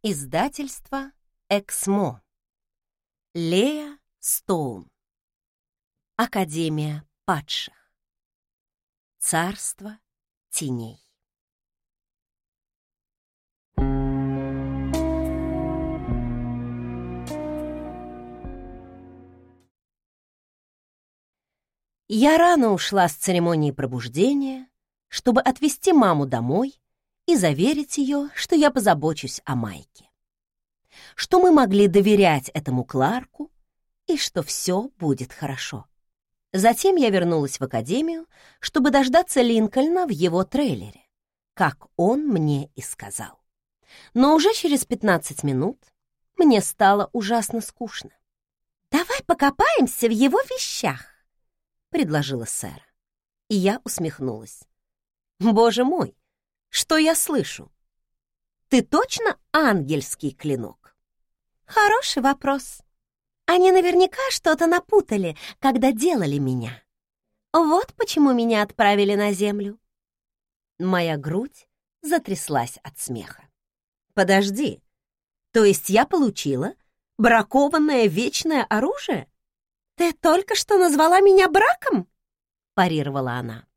Издательство «Эксмо». Лея Стоун. Академия падших. Царство теней. Я рано ушла с церемонии пробуждения, чтобы отвезти маму домой и заверить ее, что я позабочусь о Майке, что мы могли доверять этому Кларку и что все будет хорошо. Затем я вернулась в академию, чтобы дождаться Линкольна в его трейлере, как он мне и сказал. Но уже через 15 минут мне стало ужасно скучно. «Давай покопаемся в его вещах», — предложила Сэра. И я усмехнулась. «Боже мой, что я слышу? Ты точно ангельский клинок?» «Хороший вопрос. Они наверняка что-то напутали, когда делали меня. Вот почему меня отправили на землю». Моя грудь затряслась от смеха. «Подожди, то есть я получила бракованное вечное оружие? Ты только что назвала меня браком?» — парировала она.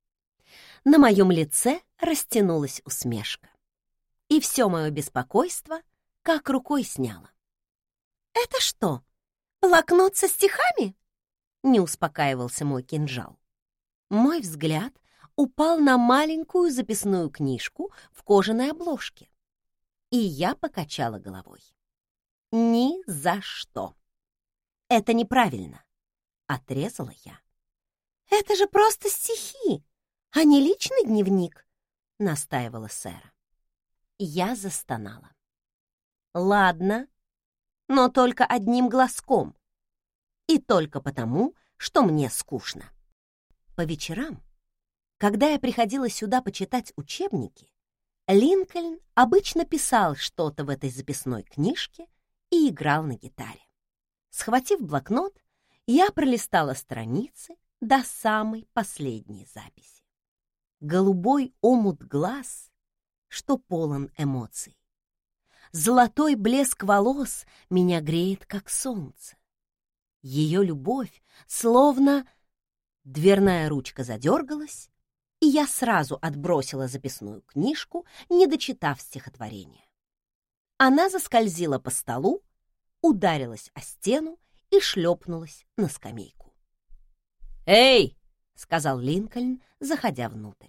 На моем лице растянулась усмешка, и все мое беспокойство как рукой сняло. «Это что, блокнот со стихами?» — не успокаивался мой кинжал. Мой взгляд упал на маленькую записную книжку в кожаной обложке, и я покачала головой. «Ни за что! Это неправильно!» — отрезала я. «Это же просто стихи, а не личный дневник», — настаивала Сэра. Я застонала. «Ладно, но только одним глазком. И только потому, что мне скучно». По вечерам, когда я приходила сюда почитать учебники, Линкольн обычно писал что-то в этой записной книжке и играл на гитаре. Схватив блокнот, я пролистала страницы до самой последней записи. Голубой омут глаз, что полон эмоций. Золотой блеск волос меня греет, как солнце. Ее любовь словно... Дверная ручка задергалась, и я сразу отбросила записную книжку, не дочитав стихотворение. Она заскользила по столу, ударилась о стену и шлепнулась на скамейку. «Эй!» — сказал Линкольн, заходя внутрь.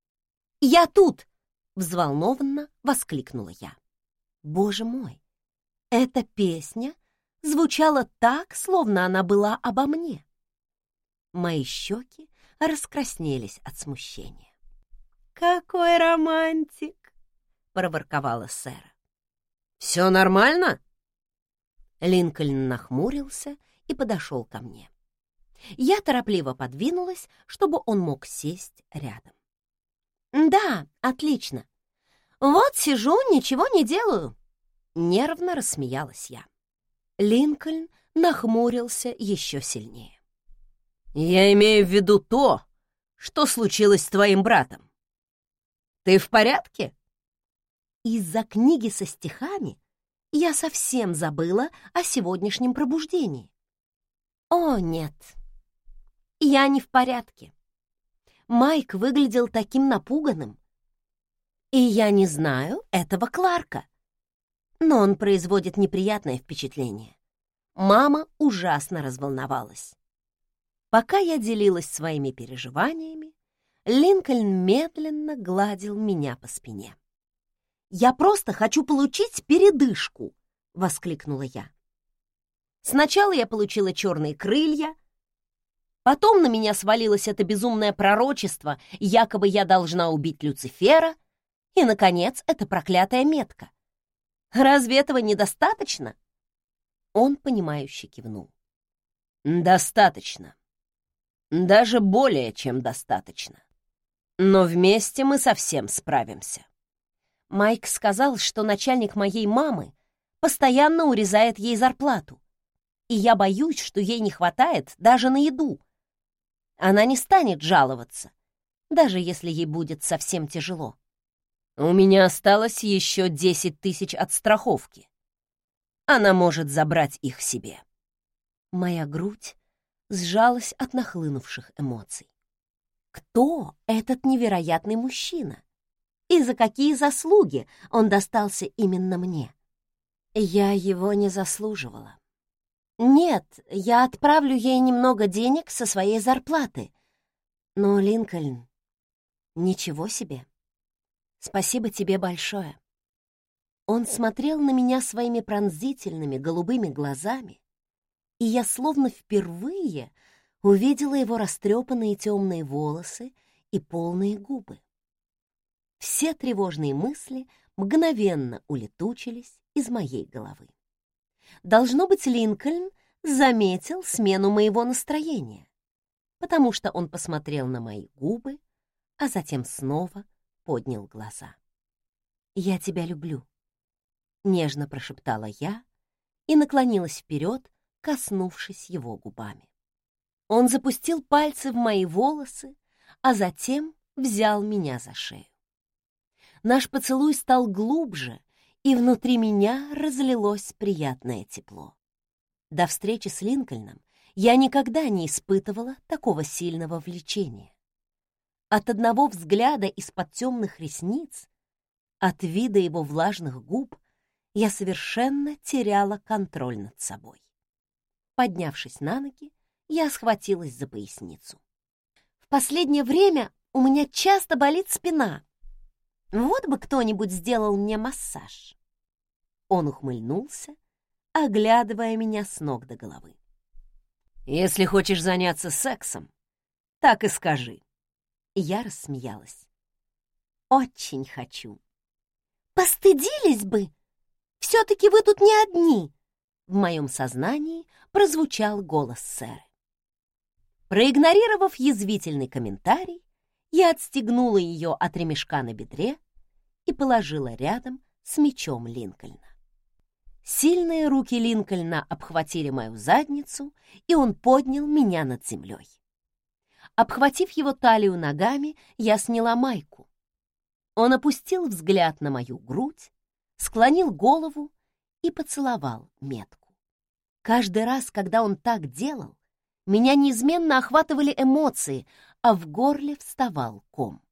«Я тут!» — взволнованно воскликнула я. Боже мой, эта песня звучала так, словно она была обо мне. Мои щеки раскраснелись от смущения. «Какой романтик!» — проворковала Сэра. «Все нормально?» Линкольн нахмурился и подошел ко мне. Я торопливо подвинулась, чтобы он мог сесть рядом. «Да, отлично. Вот сижу, ничего не делаю», — нервно рассмеялась я. Линкольн нахмурился еще сильнее. «Я имею в виду то, что случилось с твоим братом. Ты в порядке?» Из-за книги со стихами я совсем забыла о сегодняшнем пробуждении. О, нет, я не в порядке. Майк выглядел таким напуганным. И я не знаю этого Кларка. Но он производит неприятное впечатление. Мама ужасно разволновалась. Пока я делилась своими переживаниями, Линкольн медленно гладил меня по спине. «Я просто хочу получить передышку!» — воскликнула я. Сначала я получила черные крылья, потом на меня свалилось это безумное пророчество, якобы я должна убить Люцифера, и, наконец, эта проклятая метка. Разве этого недостаточно?» Он, понимающе кивнул. «Достаточно. Даже более чем достаточно. Но вместе мы совсем справимся». Майк сказал, что начальник моей мамы постоянно урезает ей зарплату, и я боюсь, что ей не хватает даже на еду. Она не станет жаловаться, даже если ей будет совсем тяжело. У меня осталось еще 10 тысяч от страховки. Она может забрать их себе. Моя грудь сжалась от нахлынувших эмоций. Кто этот невероятный мужчина? И за какие заслуги он достался именно мне? Я его не заслуживала. Нет, я отправлю ей немного денег со своей зарплаты. Но, Линкольн, ничего себе. Спасибо тебе большое. Он смотрел на меня своими пронзительными голубыми глазами, и я словно впервые увидела его растрепанные темные волосы и полные губы. Все тревожные мысли мгновенно улетучились из моей головы. Должно быть, Линкольн заметил смену моего настроения, потому что он посмотрел на мои губы, а затем снова поднял глаза. «Я тебя люблю», — нежно прошептала я и наклонилась вперед, коснувшись его губами. Он запустил пальцы в мои волосы, а затем взял меня за шею. Наш поцелуй стал глубже, и внутри меня разлилось приятное тепло. До встречи с Линкольном я никогда не испытывала такого сильного влечения. От одного взгляда из-под темных ресниц, от вида его влажных губ, я совершенно теряла контроль над собой. Поднявшись на ноги, я схватилась за поясницу. В последнее время у меня часто болит спина. Вот бы кто-нибудь сделал мне массаж. Он ухмыльнулся, оглядывая меня с ног до головы. Если хочешь заняться сексом, так и скажи. Я рассмеялась. Очень хочу. Постыдились бы! Все-таки вы тут не одни. В моем сознании прозвучал голос Сэры. Проигнорировав язвительный комментарий, я отстегнула ее от ремешка на бедре и положила рядом с мечом Линкольна. Сильные руки Линкольна обхватили мою задницу, и он поднял меня над землей. Обхватив его талию ногами, я сняла майку. Он опустил взгляд на мою грудь, склонил голову и поцеловал метку. Каждый раз, когда он так делал, меня неизменно охватывали эмоции, а в горле вставал ком.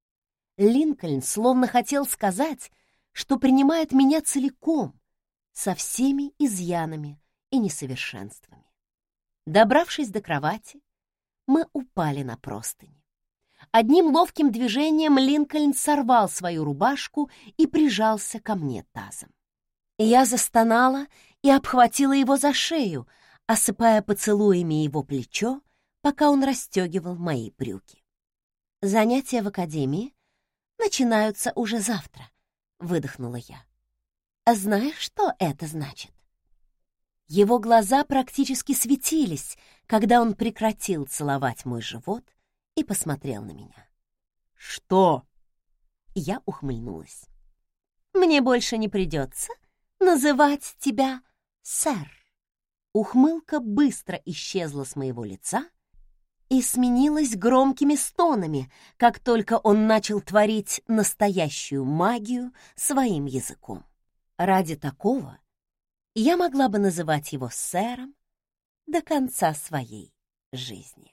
Линкольн словно хотел сказать, что принимает меня целиком, со всеми изъянами и несовершенствами. Добравшись до кровати, мы упали на простыни. Одним ловким движением Линкольн сорвал свою рубашку и прижался ко мне тазом. Я застонала и обхватила его за шею, осыпая поцелуями его плечо, пока он расстегивал мои брюки. «Занятия в академии начинаются уже завтра», — выдохнула я. «А знаешь, что это значит?» Его глаза практически светились, когда он прекратил целовать мой живот и посмотрел на меня. «Что?» Я ухмыльнулась. «Мне больше не придется называть тебя сэр». Ухмылка быстро исчезла с моего лица и сменилась громкими стонами, как только он начал творить настоящую магию своим языком. Ради такого я могла бы называть его сэром до конца своей жизни.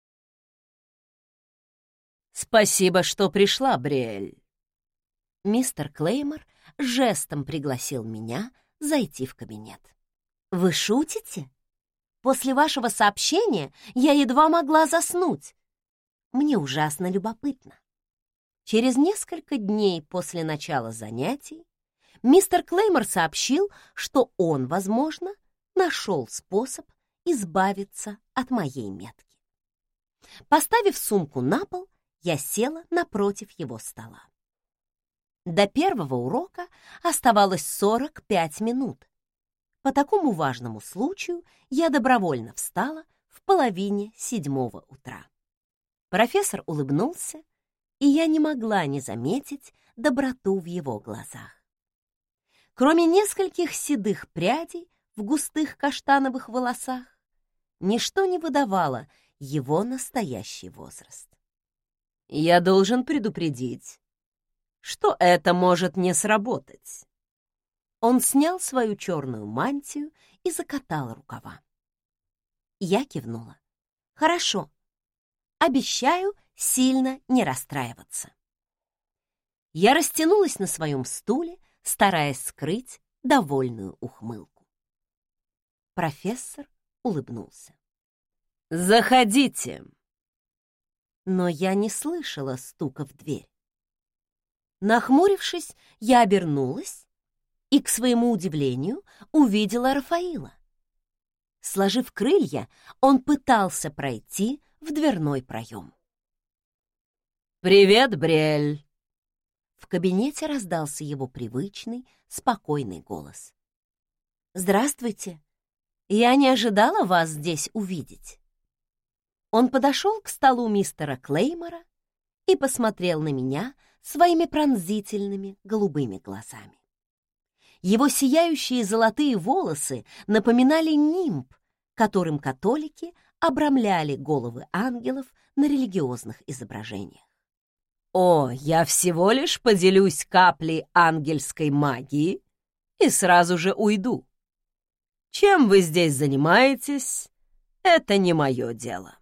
«Спасибо, что пришла, Бриэль». Мистер Клеймор жестом пригласил меня зайти в кабинет. «Вы шутите? После вашего сообщения я едва могла заснуть. Мне ужасно любопытно». Через несколько дней после начала занятий мистер Клеймор сообщил, что он, возможно, нашел способ избавиться от моей метки. Поставив сумку на пол, я села напротив его стола. До первого урока оставалось 45 минут. По такому важному случаю я добровольно встала в 6:30 утра. Профессор улыбнулся, и я не могла не заметить доброту в его глазах. Кроме нескольких седых прядей в густых каштановых волосах, ничто не выдавало его настоящий возраст. «Я должен предупредить, что это может не сработать. Он снял свою черную мантию и закатал рукава. Я кивнула. Хорошо. Обещаю сильно не расстраиваться. Я растянулась на своем стуле, стараясь скрыть довольную ухмылку. Профессор улыбнулся. «Заходите!» Но я не слышала стука в дверь. Нахмурившись, я обернулась и, к своему удивлению, увидела Рафаила. Сложив крылья, он пытался пройти в дверной проем. «Привет, Бриэль!» В кабинете раздался его привычный, спокойный голос. «Здравствуйте! Я не ожидала вас здесь увидеть». Он подошел к столу мистера Клеймора и посмотрел на меня своими пронзительными голубыми глазами. Его сияющие золотые волосы напоминали нимб, которым католики обрамляли головы ангелов на религиозных изображениях. «О, я всего лишь поделюсь каплей ангельской магии и сразу же уйду. Чем вы здесь занимаетесь, это не мое дело».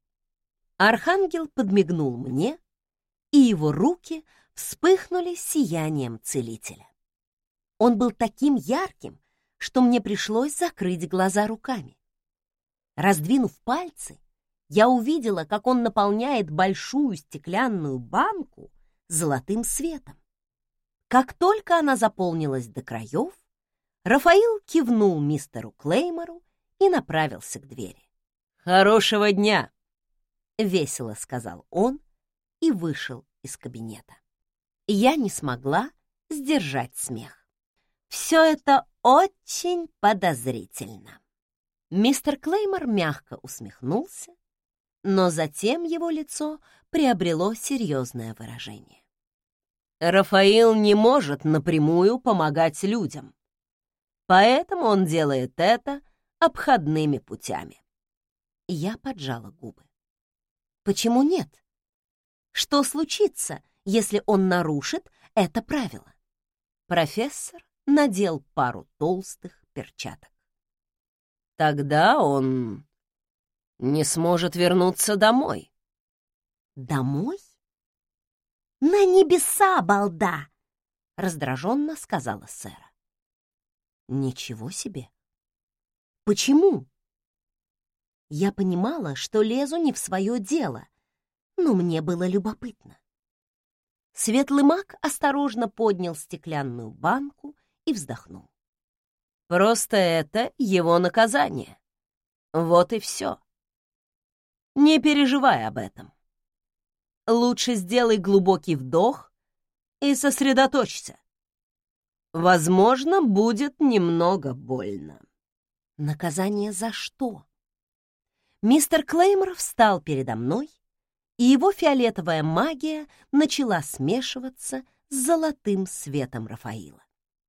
Архангел подмигнул мне, и его руки вспыхнули сиянием целителя. Он был таким ярким, что мне пришлось закрыть глаза руками. Раздвинув пальцы, я увидела, как он наполняет большую стеклянную банку золотым светом. Как только она заполнилась до краев, Рафаил кивнул мистеру Клеймору и направился к двери. «Хорошего дня!» — весело сказал он и вышел из кабинета. Я не смогла сдержать смех. Все это очень подозрительно. Мистер Клеймор мягко усмехнулся, но затем его лицо приобрело серьезное выражение. Рафаил не может напрямую помогать людям, поэтому он делает это обходными путями. Я поджала губы. Почему нет? Что случится, если он нарушит это правило? Профессор надел пару толстых перчаток. Тогда он не сможет вернуться домой. Домой? На небеса, балда! Раздраженно сказала Сэра. Ничего себе! Почему? Я понимала, что лезу не в свое дело, но мне было любопытно. Светлый маг осторожно поднял стеклянную банку и вздохнул. Просто это его наказание. Вот и все. Не переживай об этом. Лучше сделай глубокий вдох и сосредоточься. Возможно, будет немного больно. Наказание за что? Мистер Клеймор встал передо мной, и его фиолетовая магия начала смешиваться с золотым светом Рафаила.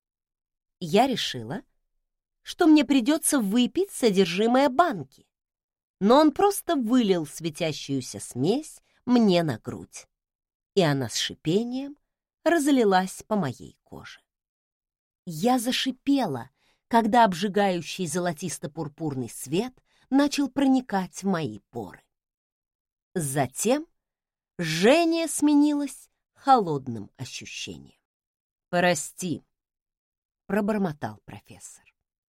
Я решила, что мне придется выпить содержимое банки, но он просто вылил светящуюся смесь мне на грудь, и она с шипением разлилась по моей коже. Я зашипела, когда обжигающий золотисто-пурпурный свет начал проникать в мои поры. Затем жжение сменилось холодным ощущением. «Прости», — пробормотал профессор.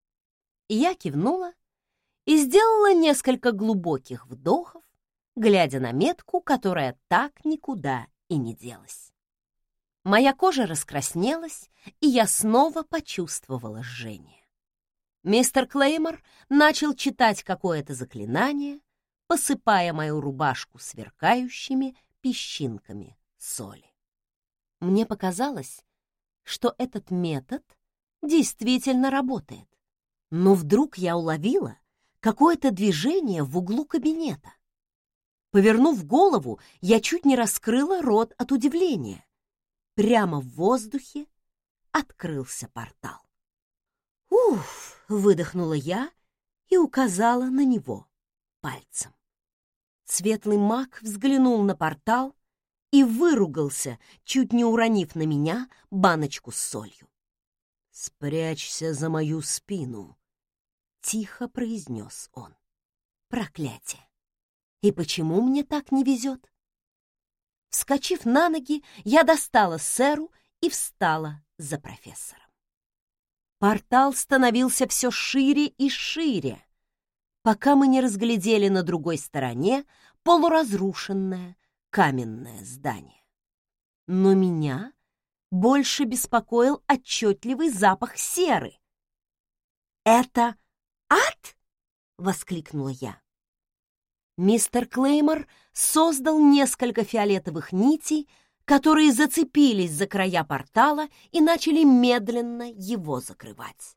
Я кивнула и сделала несколько глубоких вдохов, глядя на метку, которая так никуда и не делась. Моя кожа раскраснелась, и я снова почувствовала жжение. Мистер Клеймор начал читать какое-то заклинание, посыпая мою рубашку сверкающими песчинками соли. Мне показалось, что этот метод действительно работает. Но вдруг я уловила какое-то движение в углу кабинета. Повернув голову, я чуть не раскрыла рот от удивления. Прямо в воздухе открылся портал. «Уф!» — выдохнула я и указала на него пальцем. Светлый маг взглянул на портал и выругался, чуть не уронив на меня баночку с солью. «Спрячься за мою спину», — тихо произнес он. Проклятие! И почему мне так не везет? Вскочив на ноги, я достала сэру и встала за профессором. Портал становился все шире и шире, пока мы не разглядели на другой стороне полуразрушенное каменное здание. Но меня больше беспокоил отчетливый запах серы. «Это ад?» — воскликнула я. Мистер Клеймор создал несколько фиолетовых нитей, которые зацепились за края портала и начали медленно его закрывать.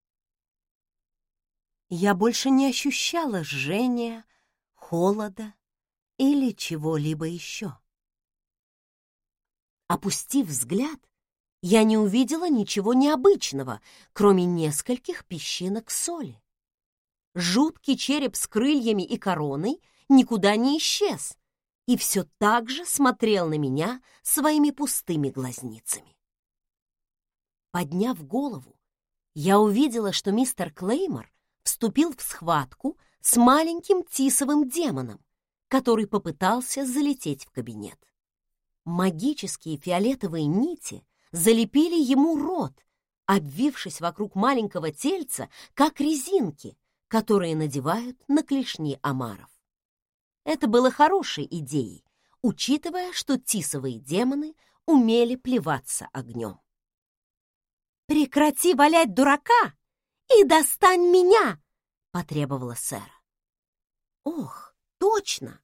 Я больше не ощущала жжения, холода или чего-либо еще. Опустив взгляд, я не увидела ничего необычного, кроме нескольких песчинок соли. Жуткий череп с крыльями и короной никуда не исчез и все так же смотрел на меня своими пустыми глазницами. Подняв голову, я увидела, что мистер Клеймор вступил в схватку с маленьким тисовым демоном, который попытался залететь в кабинет. Магические фиолетовые нити залепили ему рот, обвившись вокруг маленького тельца, как резинки, которые надевают на клешни омаров. Это было хорошей идеей, учитывая, что тисовые демоны умели плеваться огнем. «Прекрати валять дурака и достань меня!» — потребовала сэра. «Ох, точно!»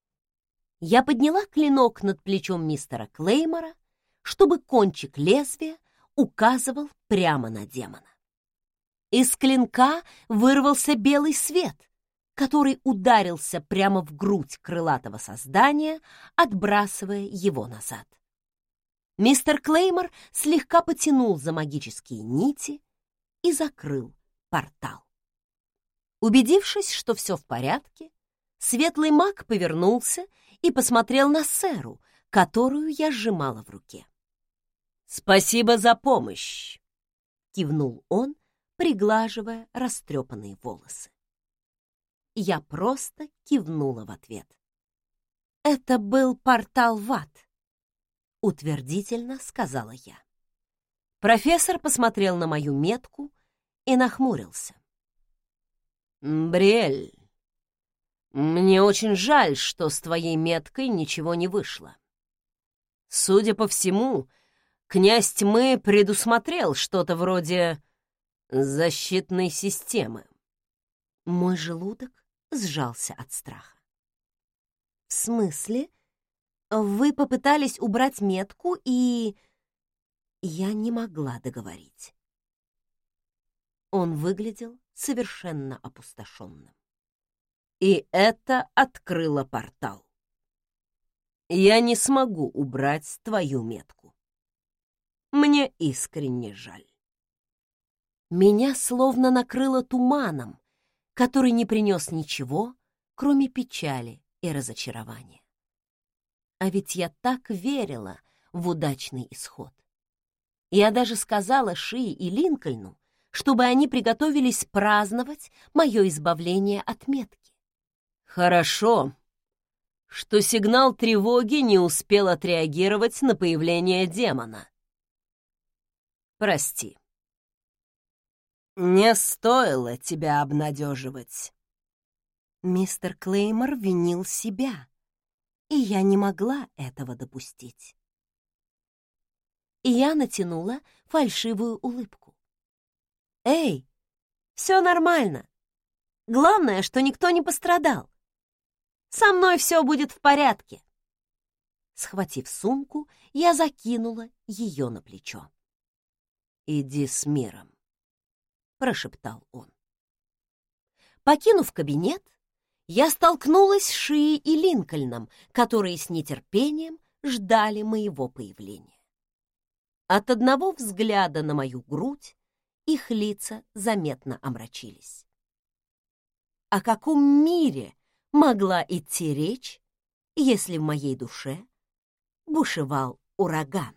Я подняла клинок над плечом мистера Клеймора, чтобы кончик лезвия указывал прямо на демона. Из клинка вырвался белый свет, который ударился прямо в грудь крылатого создания, отбрасывая его назад. Мистер Клеймор слегка потянул за магические нити и закрыл портал. Убедившись, что все в порядке, светлый маг повернулся и посмотрел на сэру, которую я сжимала в руке. «Спасибо за помощь», — кивнул он, приглаживая растрепанные волосы. Я просто кивнула в ответ. «Это был портал в ад», — утвердительно сказала я. Профессор посмотрел на мою метку и нахмурился. «Бриэль, мне очень жаль, что с твоей меткой ничего не вышло. Судя по всему, князь тьмы предусмотрел что-то вроде защитной системы». Мой желудок сжался от страха. «В смысле? Вы попытались убрать метку и...» Я не могла договорить. Он выглядел совершенно опустошенным. «И это открыло портал. Я не смогу убрать твою метку. Мне искренне жаль». Меня словно накрыло туманом, который не принес ничего, кроме печали и разочарования. А ведь я так верила в удачный исход. Я даже сказала Шии и Линкольну, чтобы они приготовились праздновать мое избавление от метки. Хорошо, что сигнал тревоги не успел отреагировать на появление демона. Прости. Не стоило тебя обнадеживать. Мистер Клеймор винил себя, и я не могла этого допустить. И я натянула фальшивую улыбку. «Эй, все нормально. Главное, что никто не пострадал. Со мной все будет в порядке». Схватив сумку, я закинула ее на плечо. «Иди с миром», — прошептал он. Покинув кабинет, я столкнулась с Шией и Линкольном, которые с нетерпением ждали моего появления. От одного взгляда на мою грудь их лица заметно омрачились. О каком мире могла идти речь, если в моей душе бушевал ураган.